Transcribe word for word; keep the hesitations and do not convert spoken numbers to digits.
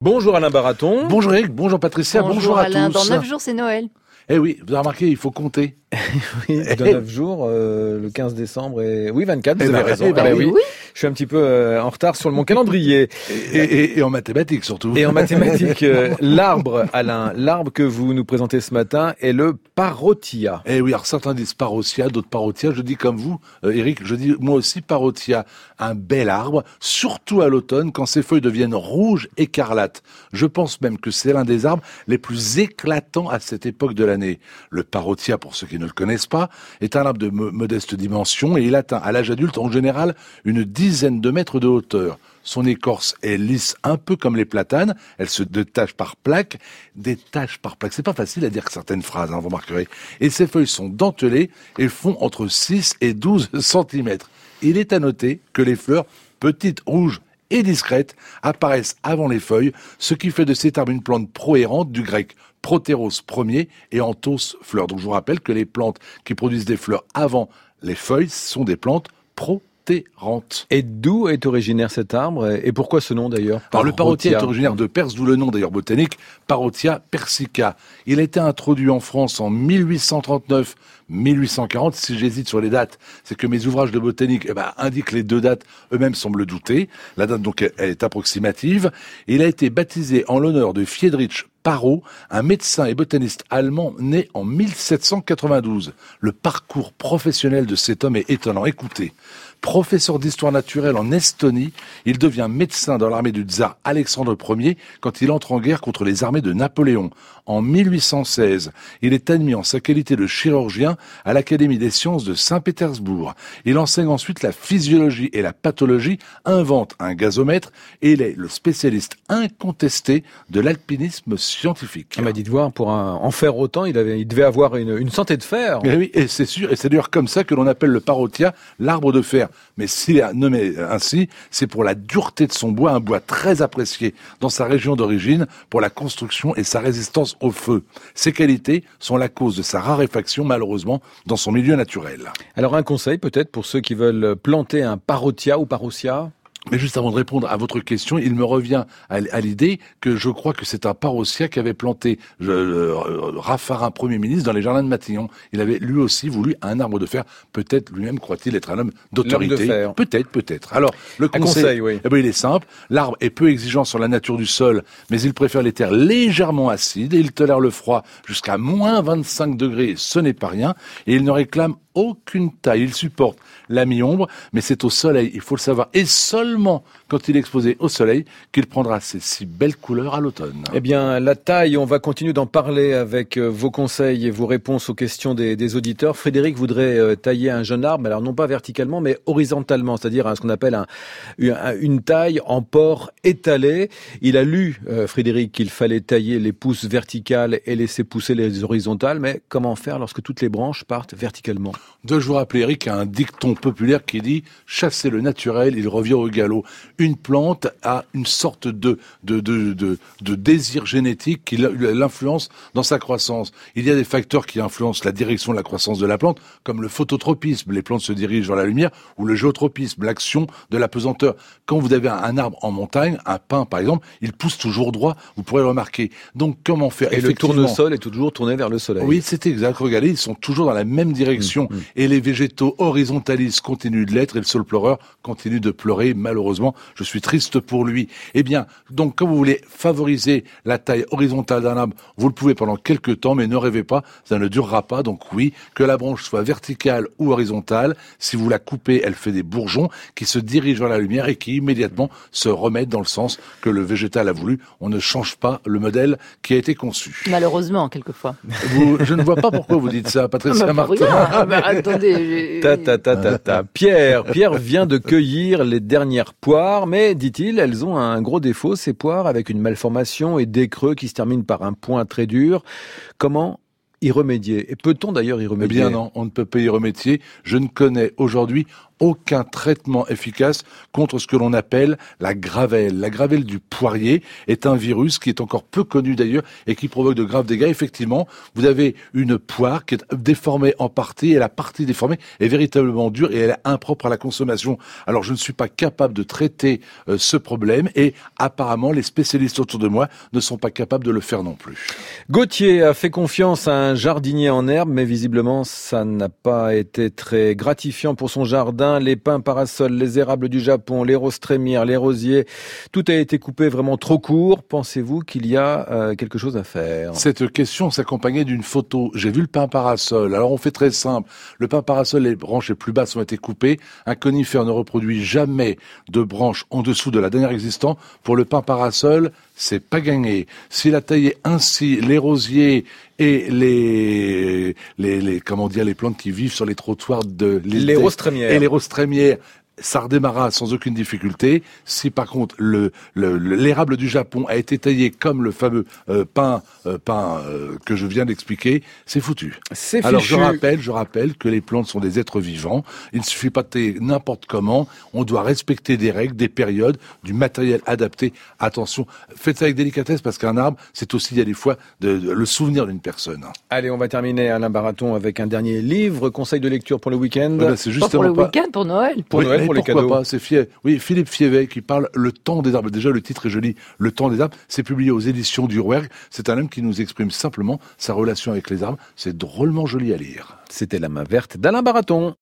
Bonjour Alain Baraton. Bonjour Eric, bonjour Patricia, bonjour, bonjour à Alain. tous. Dans neuf jours, c'est Noël. Eh oui, vous avez remarqué, il faut compter. Oui, dans neuf jours, euh, le quinze décembre et oui vingt-quatre. Vous Eh avez ben, raison. eh ben Ah ben oui. oui. Je suis un petit peu euh, en retard sur mon calendrier. Et, et, et en mathématiques surtout. Et en mathématiques, euh, l'arbre, Alain, l'arbre que vous nous présentez ce matin est le parotia. Eh oui, alors certains disent parotia, d'autres parotia. Je dis comme vous, euh, Eric, je dis moi aussi parotia. Un bel arbre, surtout à l'automne, quand ses feuilles deviennent rouges écarlates. Je pense même que c'est l'un des arbres les plus éclatants à cette époque de l'année. Le parotia, pour ceux qui ne le connaissent pas, est un arbre de mo- modeste dimension et il atteint à l'âge adulte en général une dizaine de mètres de hauteur. Son écorce est lisse, un peu comme les platanes. Elle se détache par plaques. Des taches par plaques. C'est pas facile à dire certaines phrases, hein, vous remarquerez. Et ses feuilles sont dentelées et font entre six et douze centimètres. Il est à noter que les fleurs, petites, rouges et discrètes, apparaissent avant les feuilles, ce qui fait de cet arbre une plante prohérente du grec protéros premier et anthos fleur. Donc je vous rappelle que les plantes qui produisent des fleurs avant les feuilles sont des plantes protérantes. Et d'où est originaire cet arbre et pourquoi ce nom d'ailleurs? Alors le parotia est originaire de Perse, d'où le nom d'ailleurs botanique, Parotia persica. Il a été introduit en France en mille huit cent trente-neuf mille huit cent quarante. Si j'hésite sur les dates, c'est que mes ouvrages de botanique eh ben, indiquent les deux dates, eux-mêmes semblent douter. La date donc elle est approximative. Il a été baptisé en l'honneur de Friedrich Parot, un médecin et botaniste allemand né en mille sept cent quatre-vingt-douze. Le parcours professionnel de cet homme est étonnant. Écoutez, professeur d'histoire naturelle en Estonie, il devient médecin dans l'armée du tsar Alexandre Ier quand il entre en guerre contre les armées de Napoléon. En mille huit cent seize, il est admis en sa qualité de chirurgien à l'Académie des sciences de Saint-Pétersbourg. Il enseigne ensuite la physiologie et la pathologie, invente un gazomètre et il est le spécialiste incontesté de l'alpinisme scientifique. On m'a dit de voir, pour un, en faire autant, il, avait, il devait avoir une, une santé de fer. Et oui, et c'est sûr, et c'est d'ailleurs comme ça que l'on appelle le parotia l'arbre de fer. Mais s'il est nommé ainsi, c'est pour la dureté de son bois, un bois très apprécié dans sa région d'origine pour la construction et sa résistance au feu. Ces qualités sont la cause de sa raréfaction, malheureusement, dans son milieu naturel. Alors un conseil peut-être pour ceux qui veulent planter un parotia ou parotia? Mais juste avant de répondre à votre question, il me revient à, à l'idée que je crois que c'est un parotia qui avait planté je, euh, Raffarin, Premier ministre, dans les jardins de Matignon. Il avait lui aussi voulu un arbre de fer. Peut-être lui-même croit-il être un homme d'autorité. L'homme de fer. Peut-être, peut-être. Alors, le conseil, conseil, oui. eh ben, il est simple. L'arbre est peu exigeant sur la nature du sol, mais il préfère les terres légèrement acides et il tolère le froid jusqu'à moins vingt-cinq degrés. Ce n'est pas rien. Et il ne réclame aucune taille. Il supporte la mi-ombre, mais c'est au soleil, il faut le savoir. Et seulement quand il est exposé au soleil qu'il prendra ses si belles couleurs à l'automne. Eh bien, la taille, on va continuer d'en parler avec vos conseils et vos réponses aux questions des, des auditeurs. Frédéric voudrait euh, tailler un jeune arbre, alors non pas verticalement, mais horizontalement, c'est-à-dire hein, ce qu'on appelle un, une, une taille en port étalé. Il a lu, euh, Frédéric, qu'il fallait tailler les pousses verticales et laisser pousser les horizontales, mais comment faire lorsque toutes les branches partent verticalement? Dois-je vous rappeler, Eric, un dicton populaire qui dit « Chassez le naturel, il revient au galop ». Une plante a une sorte de, de, de, de, de désir génétique qui l'influence dans sa croissance. Il y a des facteurs qui influencent la direction de la croissance de la plante, comme le phototropisme, les plantes se dirigent vers la lumière, ou le géotropisme, l'action de la pesanteur. Quand vous avez un arbre en montagne, un pin par exemple, il pousse toujours droit, vous pourrez le remarquer. Donc comment faire? Et le tournesol est toujours tourné vers le soleil. Oui, c'est exact. Regardez, ils sont toujours dans la même direction. Mmh, mmh. Et les végétaux horizontalistes continuent de l'être et le sol pleureur continue de pleurer, malheureusement. Je suis triste pour lui. Eh bien, donc, quand vous voulez favoriser la taille horizontale d'un arbre, vous le pouvez pendant quelques temps, mais ne rêvez pas, ça ne durera pas. Donc oui, que la branche soit verticale ou horizontale, si vous la coupez, elle fait des bourgeons qui se dirigent vers la lumière et qui immédiatement se remettent dans le sens que le végétal a voulu. On ne change pas le modèle qui a été conçu. Malheureusement, quelquefois. Vous, je ne vois pas pourquoi vous dites ça, Patricia bah, Martin. Ah bah, attendez. Ta, ta, ta, ta, ta. Pierre, Pierre vient de cueillir les dernières poires, mais, dit-il, elles ont un gros défaut, ces poires, avec une malformation et des creux qui se terminent par un point très dur. Comment y remédier? Et peut-on d'ailleurs y remédier? Eh bien non, on ne peut pas y remédier. Je ne connais aujourd'hui aucun traitement efficace contre ce que l'on appelle la gravelle. La gravelle du poirier est un virus qui est encore peu connu d'ailleurs et qui provoque de graves dégâts. Effectivement, vous avez une poire qui est déformée en partie et la partie déformée est véritablement dure et elle est impropre à la consommation. Alors je ne suis pas capable de traiter euh, ce problème et apparemment les spécialistes autour de moi ne sont pas capables de le faire non plus. Gauthier a fait confiance à un jardinier en herbe, mais visiblement ça n'a pas été très gratifiant pour son jardin. Les pins parasols, les érables du Japon, les roses trémières, les rosiers, tout a été coupé vraiment trop court. Pensez-vous qu'il y a euh, quelque chose à faire? Cette question s'accompagnait d'une photo. J'ai vu le pin parasol. Alors on fait très simple. Le pin parasol, les branches les plus basses ont été coupées. Un conifère ne reproduit jamais de branches en dessous de la dernière existante. Pour le pin parasol, c'est pas gagné. S'il a taillé ainsi les rosiers et les, les, les, comment dire, les plantes qui vivent sur les trottoirs de les, les roses trémières et les roses trémières, ça redémarra sans aucune difficulté. Si par contre le, le, l'érable du Japon a été taillé comme le fameux euh, pin, euh, pin euh, que je viens d'expliquer, c'est foutu. C'est Alors fichu. je rappelle, je rappelle que les plantes sont des êtres vivants. Il ne suffit pas de tailler n'importe comment. On doit respecter des règles, des périodes, du matériel adapté. Attention, faites ça avec délicatesse parce qu'un arbre, c'est aussi il y a des fois de, de, le souvenir d'une personne. Allez, on va terminer Alain Baraton avec un dernier livre, conseil de lecture pour le week-end. Voilà, c'est Pas pour le pas... week-end, pour Noël. Pour oui, Noël, pour les pourquoi cadeaux. pas, c'est Fie... Oui, Philippe Fievet qui parle Le temps des arbres. Déjà, le titre est joli. Le temps des arbres. C'est publié aux éditions du Rouergue. C'est un homme qui nous exprime simplement sa relation avec les arbres. C'est drôlement joli à lire. C'était La main verte d'Alain Baraton.